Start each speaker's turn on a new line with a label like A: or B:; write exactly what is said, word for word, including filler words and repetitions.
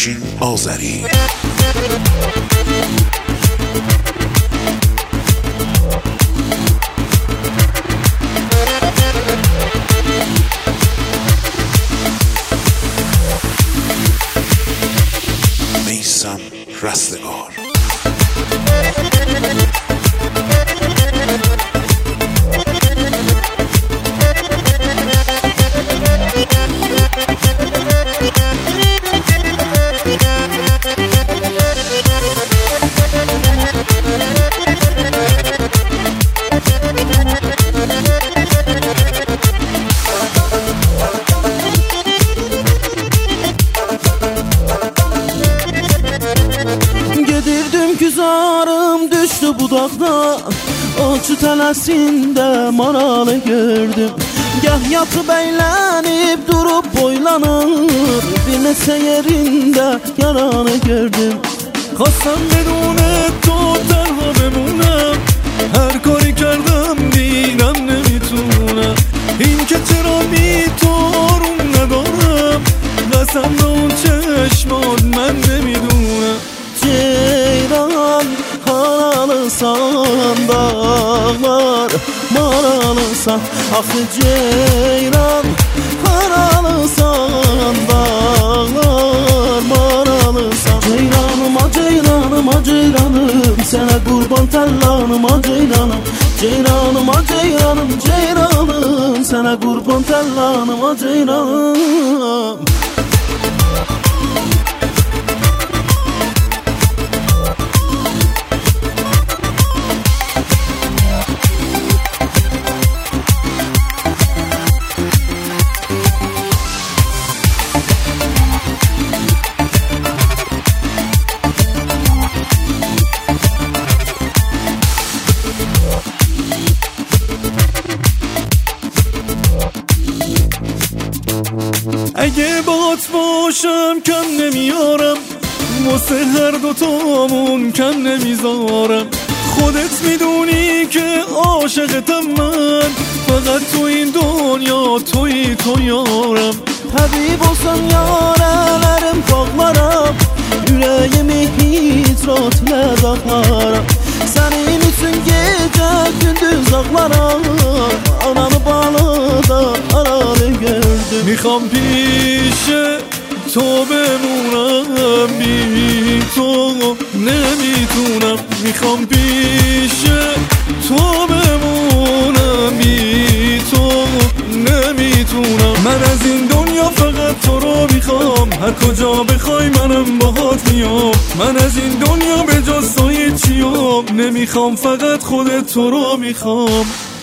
A: افشین آذری. میثم رستگار.
B: Güzarım düştü budaqda, Alçı tələsində maralı gördüm. Gah yatıb əylənib durub boylanır, Bir neçə yerində yaranı gördüm.
C: خواستم بدون تو تنها بمونم، هر کاری کردم دیدم نمیتونم. این که چرا بی تو آروم ندارم، قسم به اون چشمات من نمیدونم.
B: Ceyran haralısan, dağlar maralısan. Axı ceyran haralısan, dağlar maralısan. Ceyranıma ceyranıma ceyranım, sənə qurban təllanıma ceyranım. Ceyranıma ceyranım ceyranım, sənə qurban təllanıma ceyranım.
C: اگه باهات باشم کم نمیارم، واسه هر دوتامون کم نمیذارم. خودت میدونی که عاشقتم من، فقط تو این دنیا توی تو yarım.
B: Həbib olsan yarələrim bağlaram, Ürəyimi hicratlə dağlaram. Sənin üçün gecə gündüz ağlaram, Ananı balıda aralı gördüm.
C: میخوام پیش تو بمونم، بی تو نمیتونم. میخوام پیش تو بمونم، بی تو نمیتونم. من از این دنیا فقط تو رو میخوام، هر کجا بخوای منم باهات میام. من از این دنیا به جز تو هیچیم نمیخوام، فقط خودت تو رو میخوام.